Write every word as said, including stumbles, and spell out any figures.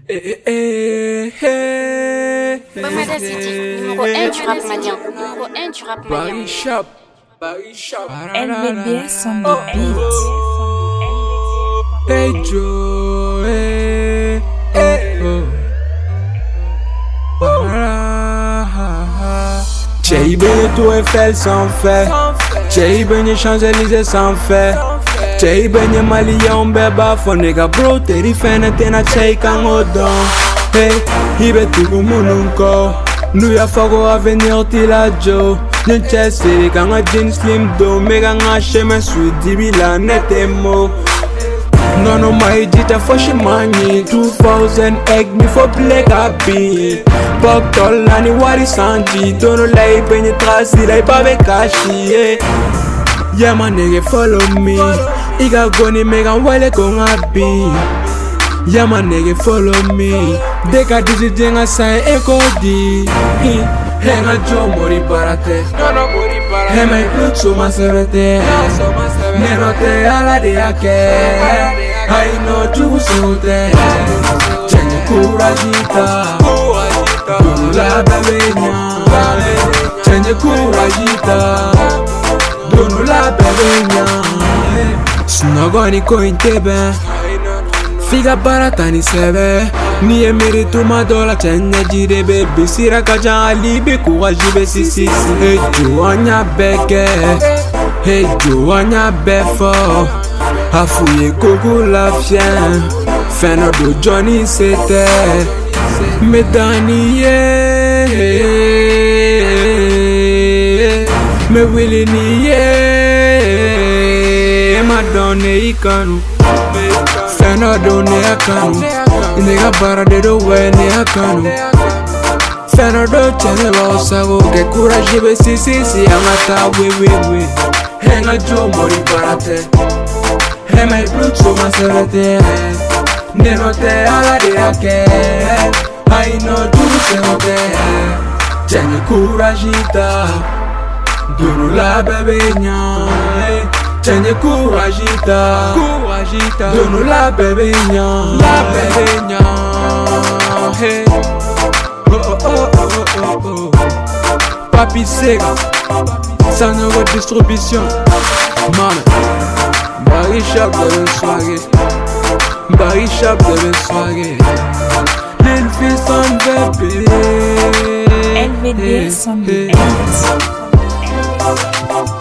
Eh, eh, eh, Bamada City, numéro un du rap malien. Numéro un du rap malien. Paris Shop, Paris Shop. L V D S on the beat. Hey Joe, hey, hey, oh. J'ai baigné tout Eiffel sans fait. J'ai baigné Champs-Élysées sans fait. J'ai baigné Malion beba for nigga bro. Teri fene tena chei kan odon. Hey, ibe tugu mununko. Nous ya fago avenir tila Joe. Yen chese kanga jean slim do. Mega nga sheme sweet dibi la netemo. No no my jita for she money. Two thousand egg me for black happy. Pop tol ani wari sanji. Don't know like penye trasi like babe kashi. Yeah my nigga follow me. Iga goni mega wale kong happy. Yeah my nigga follow me. Deka disi jenga sai eko di. Henga jo mori barate. No no mori barate. Hema iklut suma sevete. Nero te ala de ake. I know you so there. Change curajita. Donu la bebenya. Change curajita. Donu la bebenya. Snogoni ko intebe. Figa barata ni sebe. Ni emiri tuma dola change jire baby. Sira kaja alibi kurajibe si si si. Hey Joanya beke. Hey Joanya befo. Afouye Kogo la fien. Fin de Johnny c'était Medani yeah. Me willy ni yeah. Madonna ikanu. Fin de akanu. Nigga bara de do we ni akanu. Fin de chene ba osago. Ke courage be si si si amata we we we. Henga jo mori barate. Hey my blood so my sevete. Neno te ala de ake. I know you sevote. Change curajita. Donu la bebenya. Change curajita. Curajita. Donu la bebenya. La bebenya. Hey. Oh oh oh oh oh oh. Papi Sega. Sans nouveau distribution. Mama. Paris Shop de soirée. Paris Shop de soirée. Lil fils on baby. L V D S on the beat.